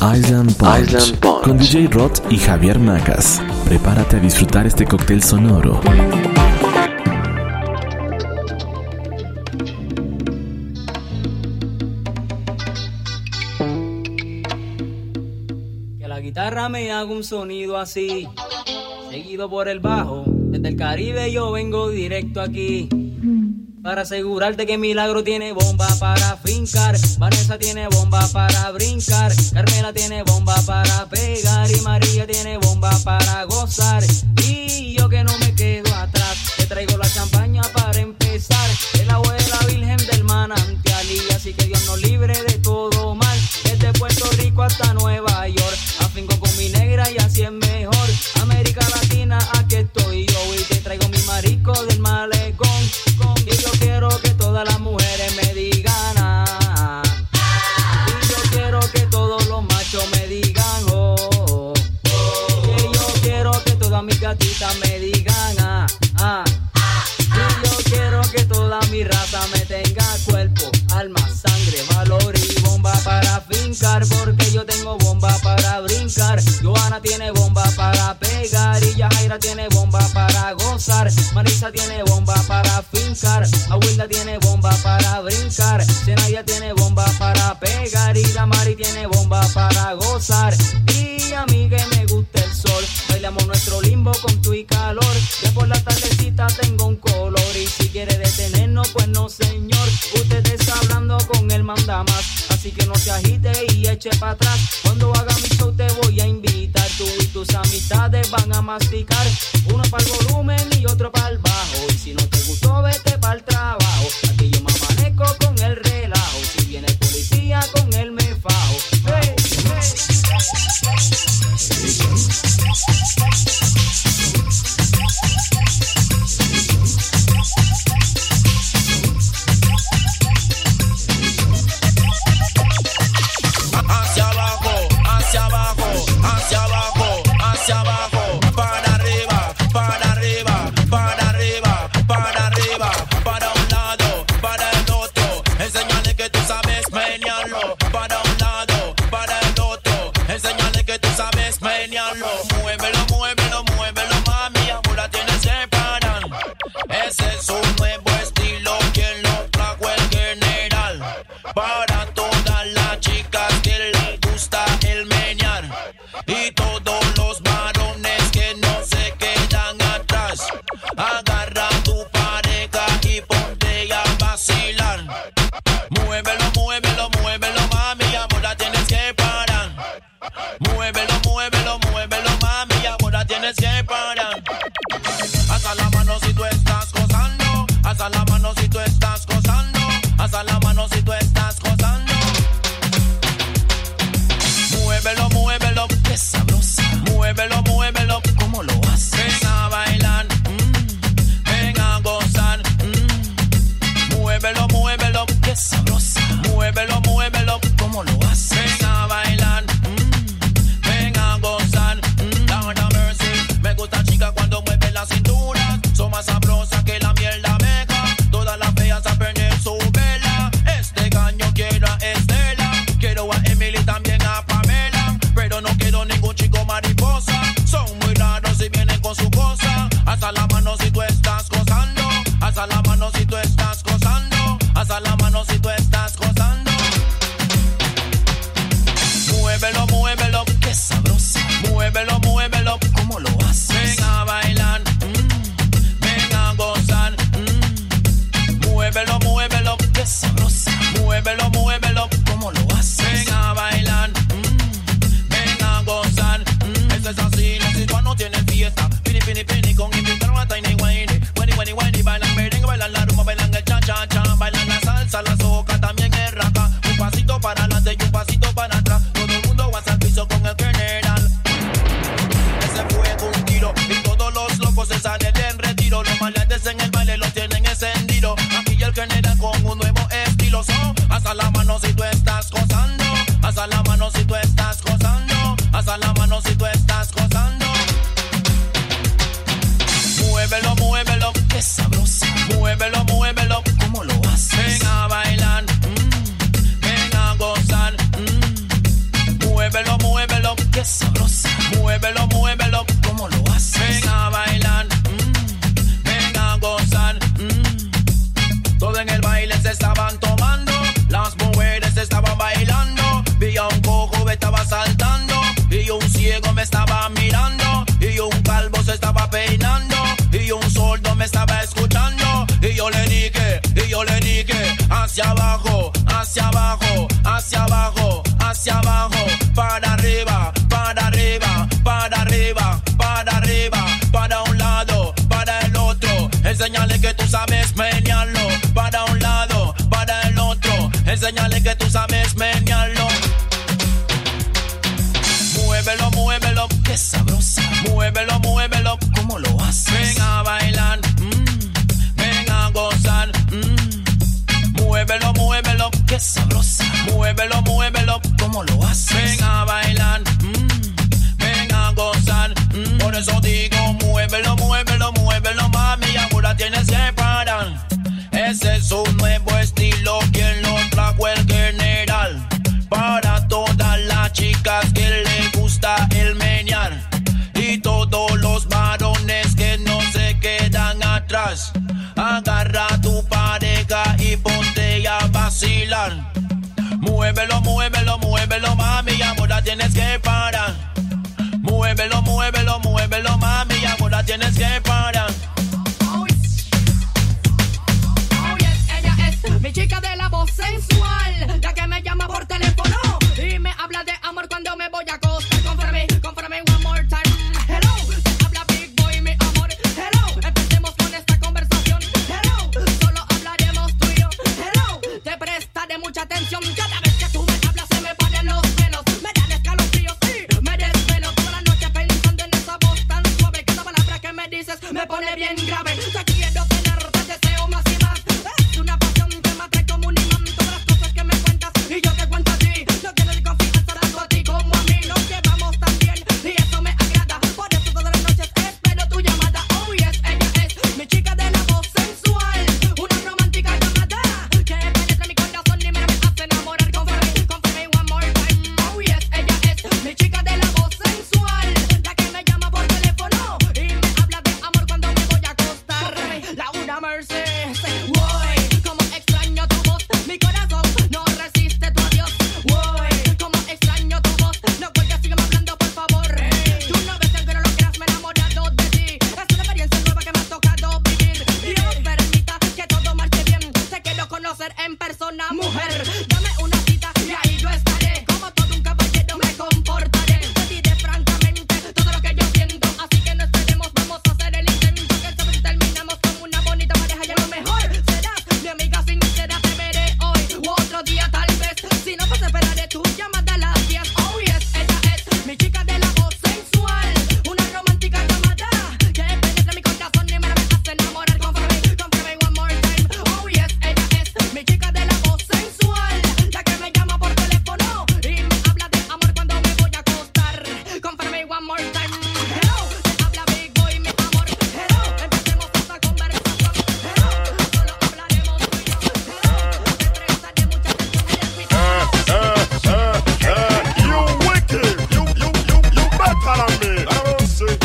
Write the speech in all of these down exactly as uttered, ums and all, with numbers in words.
Island Punch, Island Punch con D J Rod y Javier Macas. Prepárate a disfrutar este cóctel sonoro. Que la guitarra me haga un sonido así, seguido por el bajo. Desde el Caribe yo vengo directo aquí, para asegurarte que Milagro tiene bomba para fincar, Vanessa tiene bomba para brincar, Carmela tiene bomba para pegar y María tiene bomba para gozar. Y yo que no me quedo atrás, te traigo la champaña para empezar, el agua de la Virgen del manantial, y así que Dios nos libre de todo mal. Desde Puerto Rico hasta Nueva York, afinco con mi negra y así es mejor. América Latina, aquí estoy yo y te traigo mi marico del malecón. Con y yo quiero que todas las mujeres me digan ah, y yo quiero que todos los machos me digan oh, oh, oh. Y yo quiero que todas mis gatitas me digan ah, ah. Y yo quiero que toda mi raza me tenga cuerpo, alma, sangre, valor y bomba para fincar, porque yo tengo bomba para brincar. Johanna tiene bomba para pegar y Yajaira tiene bomba para gozar. Marisa tiene bomba para fincar, Abuela tiene bomba para brincar, Zenaya tiene bomba para pegar y Damari tiene bomba para gozar. Y a mí que me gusta el sol, bailamos nuestro limbo con tu y calor. Ya por la tardecita tengo un color y si quiere detenernos pues no señor. Usted está hablando con el mandamás, así que no se agite y eche para atrás. Cuando haga mi show te voy a invitar, tú y tus amistades van a masticar. Uno para el volumen y otro para el bajo, y si no te gustó vete para el trabajo. Aquí yo me amanezco con el relajo, si viene el policía con él me fajo. Hey, hacia abajo, hacia abajo, hacia abajo, hacia abajo, para arriba, para arriba, para arriba, para arriba, para un lado, para el otro, enséñale que tú sabes menearlo, para un lado, para el otro, enséñale que tú sabes menearlo, muévelo, muévelo, muévelo, mami, ahora tienes que parar, ese es un nuevo estilo, quien lo trajo el general, para todas las chicas que les gusta el menear, y todos los varones que no se quedan atrás, agarra a tu pareja y ponte a vacilar, muévelo, muévelo, muévelo, mami, ahora tienes que parar, muévelo, muévelo, muévelo, mami, ahora tienes que parar, alza la mano si tú estás gozando, alza la mano si tú estás gozando, alza la mano si tú estás gozando, muévelo, muévelo, qué sabrosa, muévelo, muévelo, ¿cómo lo haces? Ven a bailar, mm, ven a gozar, mm, muévelo, muévelo, qué sabrosa, muévelo, muévelo, ¿cómo lo haces? Ven a bailar, mm, ven a gozar, mm, Lord have mercy, me gusta chica cuando mueve la cintura, son más sabrosas que la miel de abeja, todas las feas a perder su vela, este caño quiero a Estela, quiero a Emily también a Pamela, pero no quiero ningún chico mariposa, son muy raros y vienen con su cosa, alza la mano si tú estás gozando, alza la mano si tú estás gozando, alza la mano si tú estás gozando, muévelo, muévelo, qué sabrosa, muévelo, muévelo, ¿cómo lo haces? Ven a bailar, mm, ven a gozar, mm, muévelo, muévelo, qué sabrosa, muévelo, muévelo, ¿cómo lo haces? Ven a bailar, mm, ven a gozar, mm, eso es así, los situanos tienen fiesta, pini, pini, pini, con invitaron a Tiny Wayne, Wenny, Wenny, Wenny, bailan merengue, bailan la rumba, bailan el cha, cha, cha, bailan la salsa, la soca, también el raca, un pasito para adelante y un pasito para atrás, todo el mundo va al piso con el general, ese fue un tiro, y todos los locos se salen en retiro, los maleantes en el baile los tienen encendido, aquí el general con un nuevo estilo, son, alza la mano si tú estás gozando, alza la mano si tú estás gozando, alza la mano si tú estás gozando, muévelo, muévelo, qué sabrosa, muévelo, muévelo, ¿cómo lo haces? Ven a bailar, mm, ven a gozar, mm, muévelo, hacia abajo, hacia abajo, hacia abajo, hacia abajo, para arriba, para arriba, para arriba, para arriba, para un lado, para el otro. Enséñale que tú sabes menearlo, para un lado, para el otro. Enséñale que tú sabes menearlo. Muévelo, muévelo, qué sabrosa. Muévelo, muévelo, ¿cómo lo haces? Ven a bailar, mmm, ven a gozar, mmm. Muévelo, muévelo, qué sabrosa. Muévelo, muévelo, ¿cómo lo haces? Ven a bailar, mmm, ven a gozar, mmm. Por eso digo, muévelo, muévelo, muévelo, mami, ahora tienes que parar. Ese es un nuevo estilo, quien lo trajo el general. Para todas las chicas que le gusta el menear y todos los varones que no se quedan atrás. Agarra a tu pareja y ponte a vacilar. Muévelo, muévelo, muévelo, mami, ahora tienes que parar. Muévelo, muévelo, muévelo, mami, ahora tienes que parar. Oh yes, oh yes, ella es mi chica de la voz sensual, la que me llama por teléfono y me habla de amor cuando me voy a acostar. Confórame, confórame one more time. Hello, te habla Big Boy, mi amor. Hello, empecemos con esta conversación. Hello, solo hablaremos tú y yo. Hello, te prestaré mucha atención. Cada vez que tú me hablas se me ponen los pelos, me dan escalofríos y me desvelo toda la noche pensando en esa voz tan suave. Cada palabra que me dices me pone bien grave. Te quiero tener, te deseo más y más. Es una pasión que me atrae como un imán. Todas las cosas que me cuentas y yo te cuento a ti. No quiero el confianza tanto a ti como a mí. Nos llevamos tan bien y eso me agrada. Por eso todas las noches espero tu llamada. Oh yes, ella es mi chica de la voz sensual, una romántica llamada que penetra mi corazón y me hace enamorar. Confirme, confirme one more time. Oh yes, ella es mi chica de la voz sensual, la que me llama por teléfono y me habla de amor cuando me voy a acostar. Laura Mercedes, voy, como extraño tu voz, mi corazón no resiste tu adiós. Voy, como extraño tu voz, no cuelgues, sígueme hablando por favor. Tú no ves que no lo creas, me he enamorado de ti. Es una experiencia nueva que me ha tocado vivir. Dios permita que todo marche bien. Te quiero conocer en persona, mujer. Dame una cita y ahí yo estaré. Como todo un caballero me comportaré. Te diré francamente todo lo que yo siento. Así que no esperemos, vamos a hacer el intento. Que esta vez terminamos como una bonita pareja. Y a lo mejor serás mi amiga sincera. Te veré hoy u otro día tal vez. Si no, pues esperaré tu llamada a las diez. Oh yes, ella es mi chica de la voz sensual, una romántica llamada que penetra mi corazón y me hace enamorar. Confirme, confirme one more time. Oh yes, ella es mi chica de la voz sensual, la que me llama por teléfono y me habla de amor cuando me voy a acostar. Confirme one more time. Hello, te habla Big Boy, mi amor. Hello, empecemos esta conversación. Hello, solo hablaremos tú y yo. Hello, te prestaré mucha atención. Eres mi You wicked, you, you, you, you better than me. I don't say.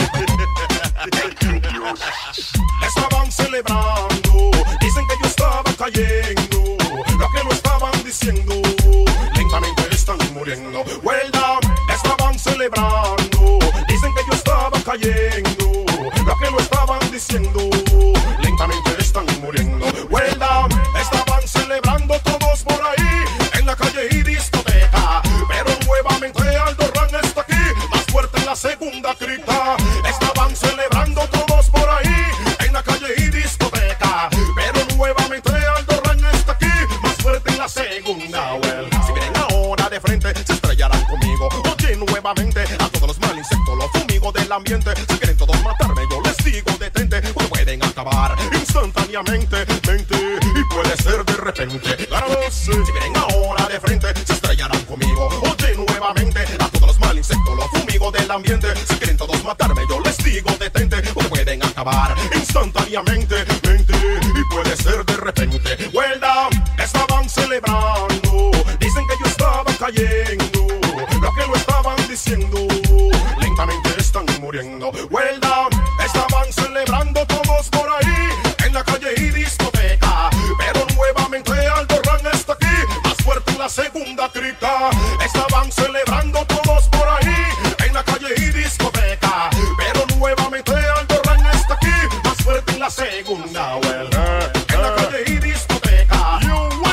Estaban celebrando, dicen que yo estaba cayendo. Lo que no estaban diciendo, lentamente están muriendo. Well down, estaban celebrando, dicen que yo estaba cayendo. Lo que no estaban diciendo, lentamente están muriendo. Well down, estaban celebrando todos por ahí en la calle y discoteca, pero nuevamente Aldorran está aquí, más fuerte en la segunda cripta. Estaban celebrando todos por ahí en la calle y discoteca, pero nuevamente Aldorran está aquí, más fuerte en la segunda. Well, si vienen ahora de frente, se estrellarán conmigo. Oye, nuevamente a todos los mal insectos, los fumigos del ambiente. Si quieren todos matarme, yo les digo detente, o pueden acabar instantáneamente, mente, y puede ser de repente. Claro, sí. Si vienen ahora de frente, se estrellarán conmigo. Oye, nuevamente a todos los mal insectos, los fumigos del ambiente. Si quieren todos matarme, yo les digo detente, o pueden acabar instantáneamente, mente, y puede ser de repente. Well down, estaban celebrando, dicen que yo estaba cayendo. Lo que no estaban diciendo, lentamente están muriendo. Well down, estaban celebrando todos por ahí en la calle y discoteca, pero nuevamente Aldorran está aquí, más fuerte en la segunda cripta. Estaban celebrando todos por ahí en la calle y discoteca, pero nuevamente Aldorran está aquí, más fuerte en la segunda. Well, en la calle y discoteca. You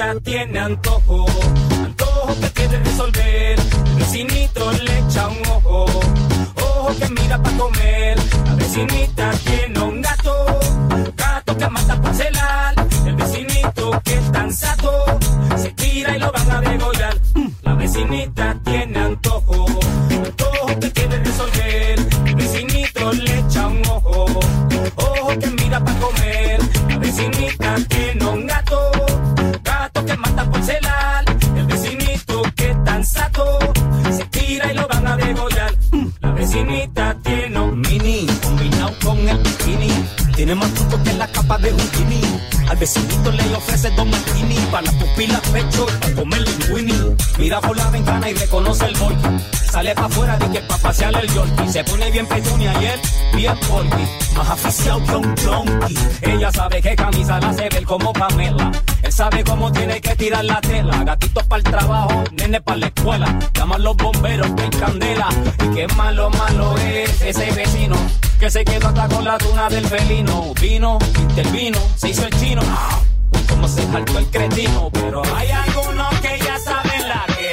vecinita tiene antojo, antojo que quiere resolver. El vecinito le echa un ojo, ojo que mira pa' comer. La vecinita tiene un gato, gato que mata por celar. El vecinito que es tan sato, se tira y lo van a degollar. La vecinita tiene antojo, antojo que quiere resolver. El vecinito le echa un ojo, ojo que mira pa' comer. La vecinita tiene un gato, gato que mata por celar. El vecinito que es tan sato, se tira y lo van a degollar. La vecinita tiene un mini, combinado con el bikini. Tiene más truco que la capa de Houdini. Al vecinito le ofrece dos martini, para las pupilas pecho y para comer linguini. Mira por la ventana y reconoce el volky. Sale pa' afuera de que pa' pasear el yorkie. Se pone bien petunia y él bien porky, más aficiado que un junkie. Ella sabe que camisa la hace ver como Pamela. Él sabe cómo tiene que tirar la tela. Gatitos para el trabajo, nene para la escuela. Llaman los bomberos que hay candela. Y qué malo, malo es ese vecino que se quedó hasta con la tuna del felino. Vino, intervino, se hizo el chino. Como se saltó el cretino. Pero hay algunos que ya saben la que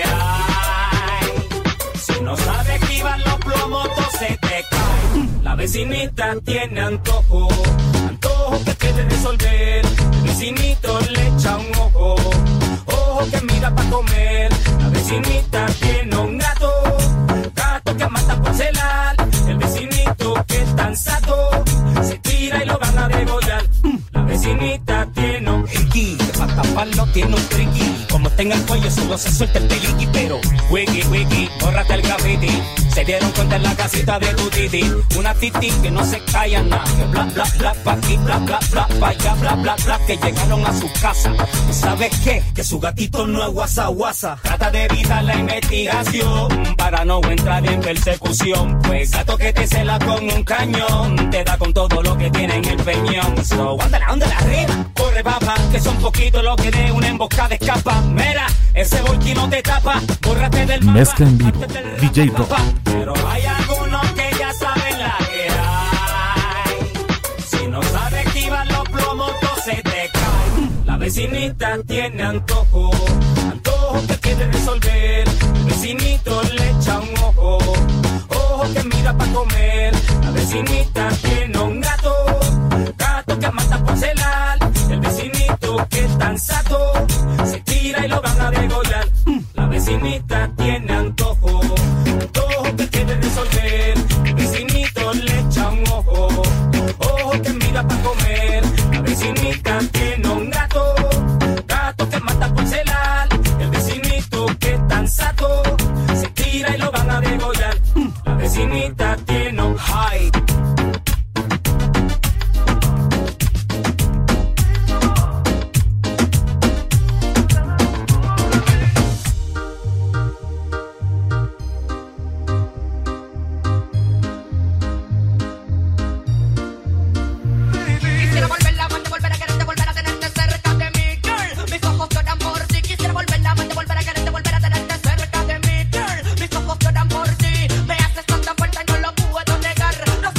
hay. Si no sabes esquivar los plomos, se te cae. La vecinita tiene antojo, antojo que quiere resolver. El vecinito le echa un ojo, ojo que mira pa' comer. La vecinita tiene un gato, gato que mata por celar. El vecinito que es tan sato, se tira y lo van a degollar. La vecinita tiene un hickey, que pa' taparlo tiene un triqui. Como está en el cuello solo se suelta el peliqui. Pero wiki, wiki, bórrate el graffiti. Se dieron cuenta en la casita de tu titi. Una titi que no se calla nada. Que bla, bla, bla, pa' aquí, bla, bla, bla, pa' allá, bla, bla, bla. Que llegaron a su casa. ¿Y sabes qué? Que su gatito no es guasa, guasa. Trata de evitar la investigación para no entrar en persecución. Pues gato que te cela con un cañón te da con todo lo que tiene en el peñón. So, ándale, ándale arriba. Corre, papá, que son poquitos los que de una emboscada escapa. Mira, ese volky no te tapa. Bórrate del mapa. Mezcla en vivo, D J Rock. Pero hay algunos que ya saben la que hay. Si no sabes esquivar los plomos, se te cae. La vecinita tiene antojo, antojo que quiere resolver. El vecinito le echa un ojo, ojo que mira pa' comer. La vecinita tiene un gato, gato que mata por celar. El vecinito que es tan sato, se tira y lo van a degollar. La vecinita tiene antojo, antojo que quiere resolver. El vecinito le echa un ojo, ojo que mira pa' comer. La vecinita tiene un gato, gato que mata por celar. El vecinito que es tan sato, se tira y lo van a degollar. La vecinita tiene un high. No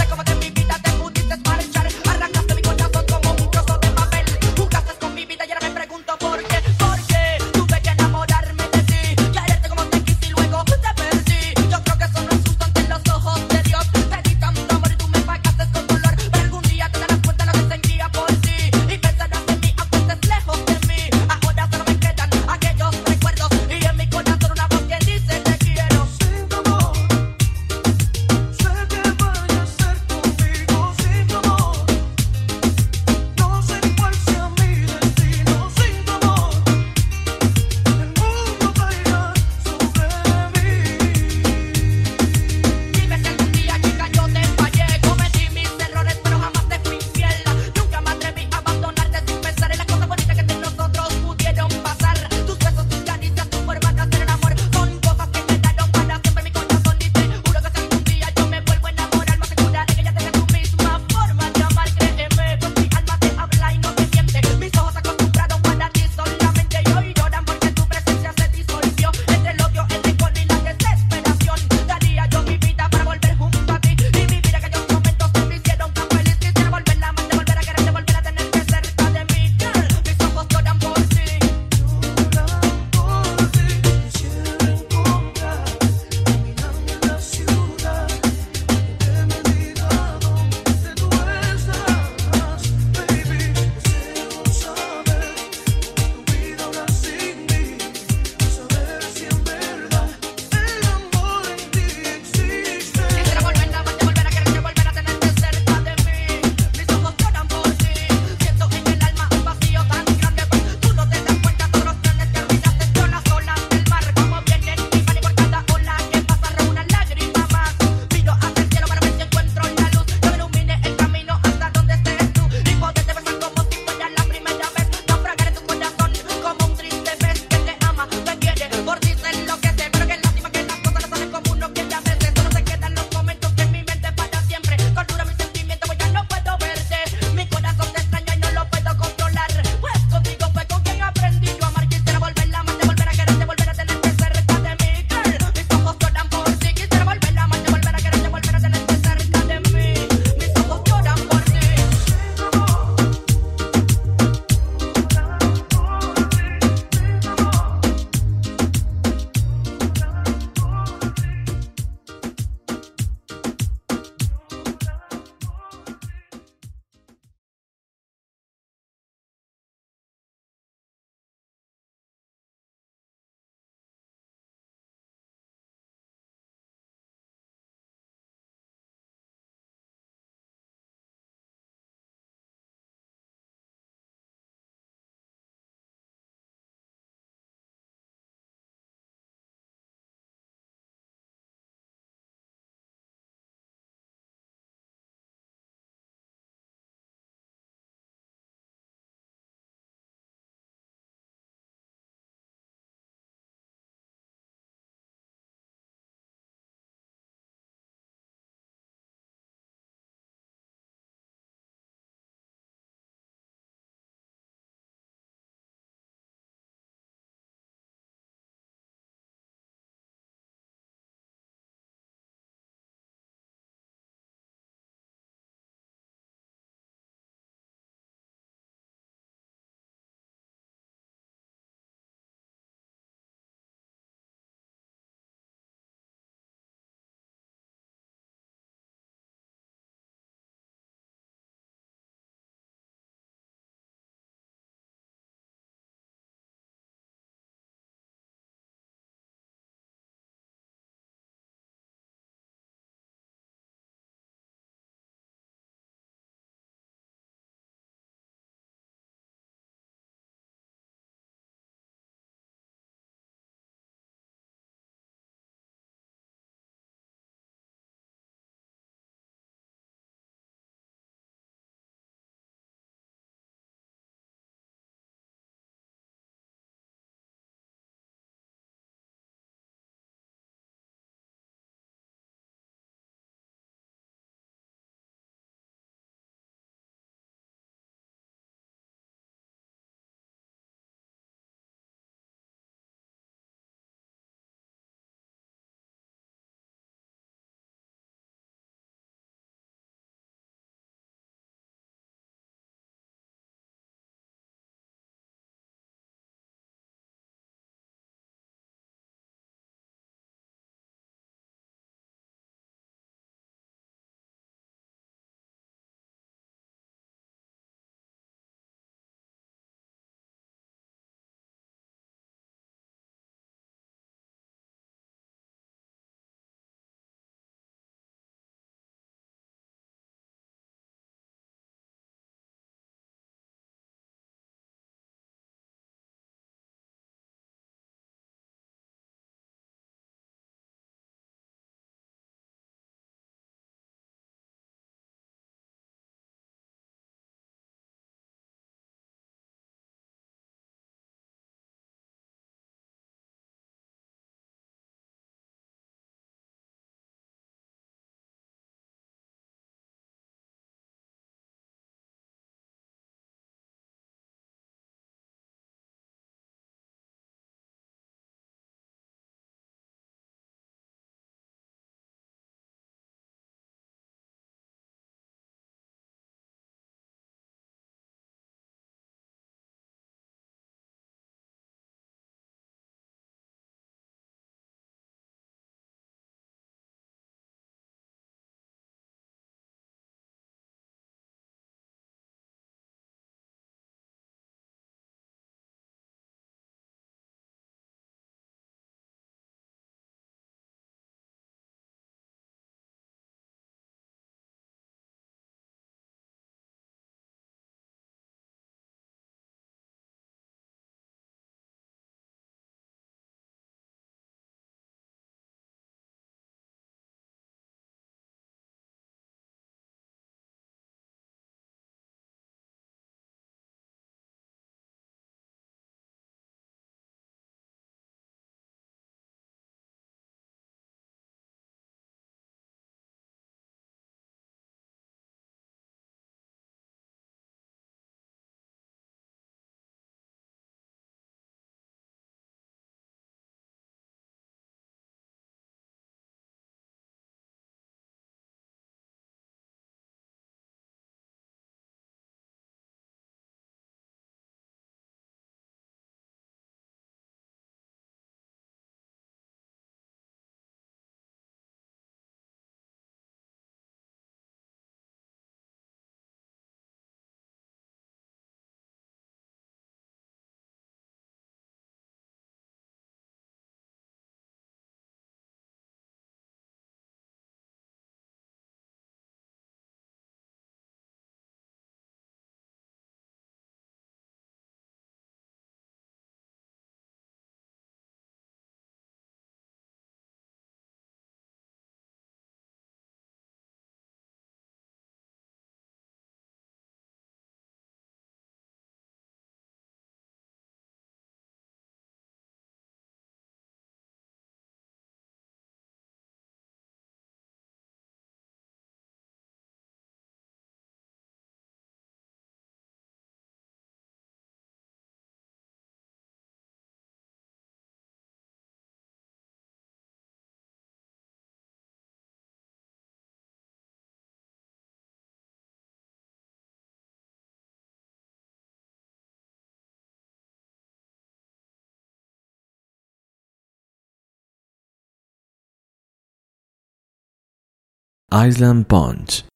Island Punch.